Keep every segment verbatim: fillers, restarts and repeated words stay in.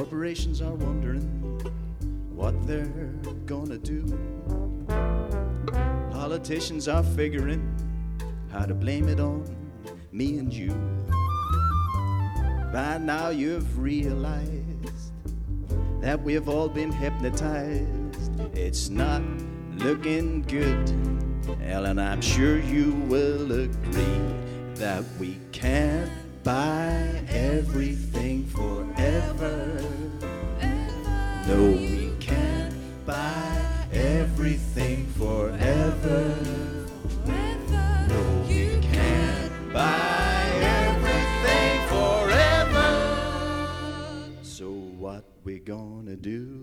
Corporations are wondering what they're gonna do. Politicians are figuring how to blame it on me and you. By now you've realized that we've all been hypnotized. It's not looking good, Ellen, I'm sure you will agree that we can't buy everything forever. No, we can't buy everything forever. No, we can't buy everything forever. So what we gonna do?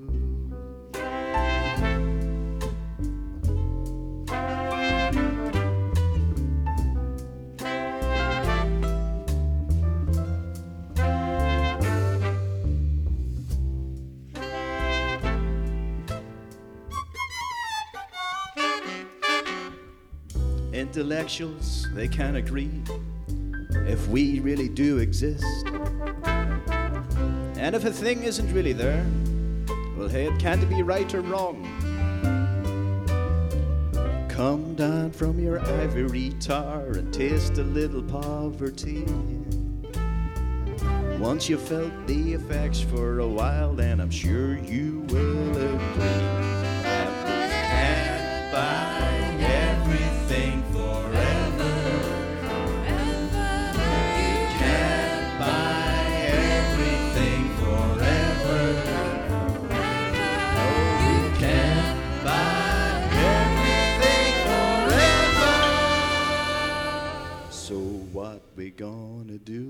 Intellectuals, they can't agree if we really do exist. And if a thing isn't really there, well, hey, it can't be right or wrong. Come down from your ivory tower and taste a little poverty. Once you felt the effects for a while, then I'm sure you will agree that we can't buy everything forever. You can't buy everything forever. No, you can't buy everything forever. So what we gonna do?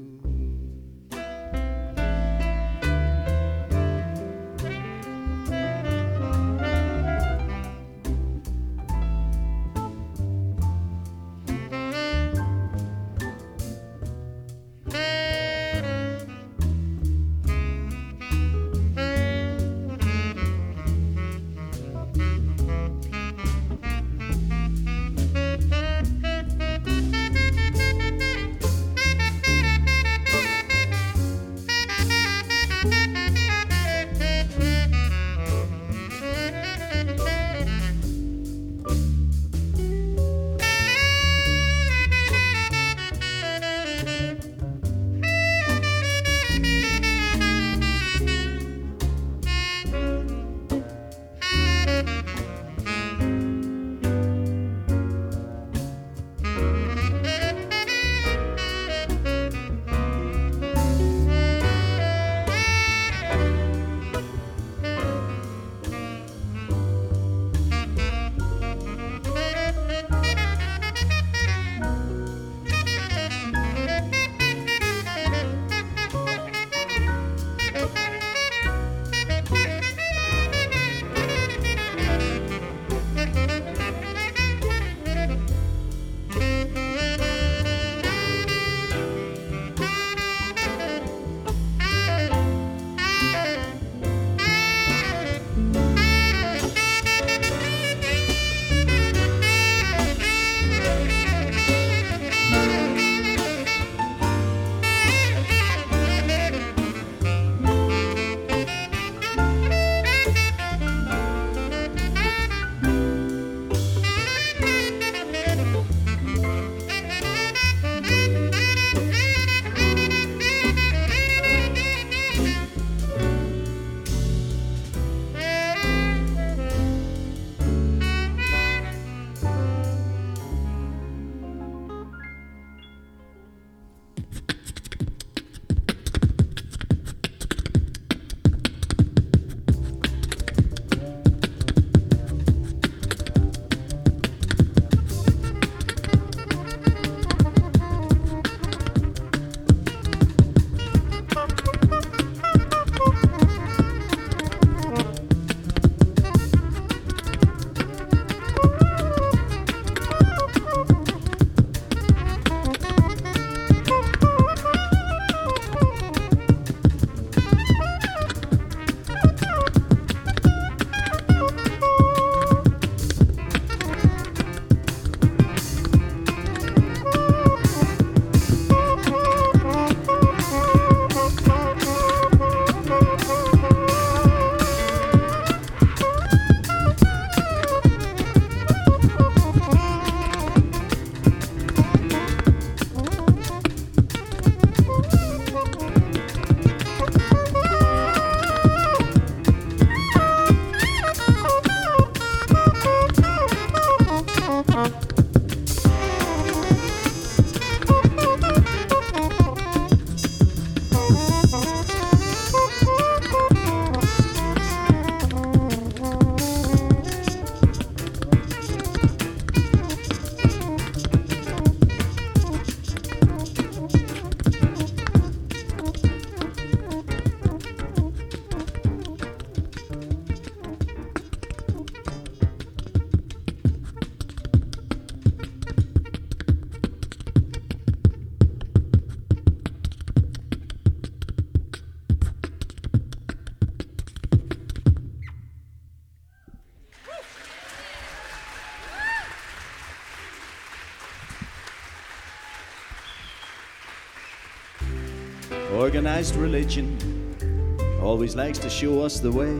Organized religion always likes to show us the way,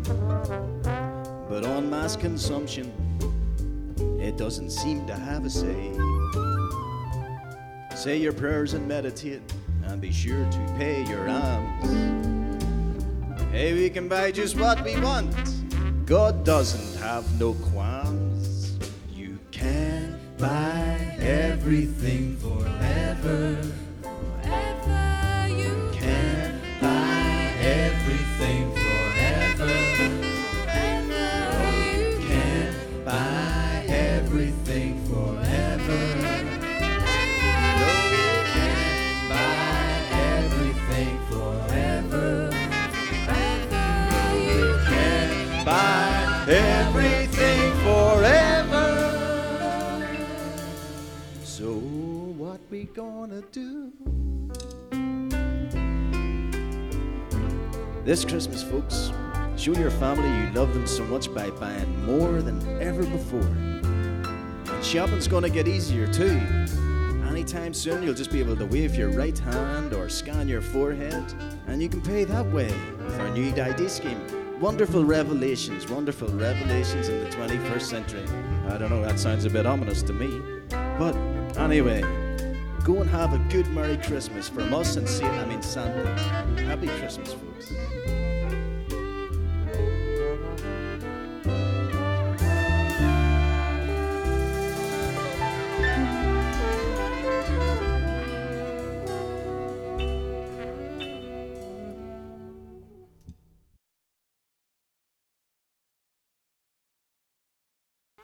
but on mass consumption, it doesn't seem to have a say. Say your prayers and meditate, and be sure to pay your alms. Hey, we can buy just what we want. God doesn't have no qualms. You can't buy everything forever. Forever you Can't buy everything forever. Forever you Can't buy everything forever. No, you can't buy everything forever. Forever you Can't buy everything forever. So what we gonna do this Christmas, folks? Show your family you love them so much by buying more than ever before. And shopping's gonna get easier too. Anytime soon you'll just be able to wave your right hand or scan your forehead, and you can pay that way with our new I D scheme. Wonderful revelations, wonderful revelations in the twenty-first century. I don't know, that sounds a bit ominous to me. But anyway, go and have a good Merry Christmas from us and Satan, I mean Santa. Happy Christmas, folks.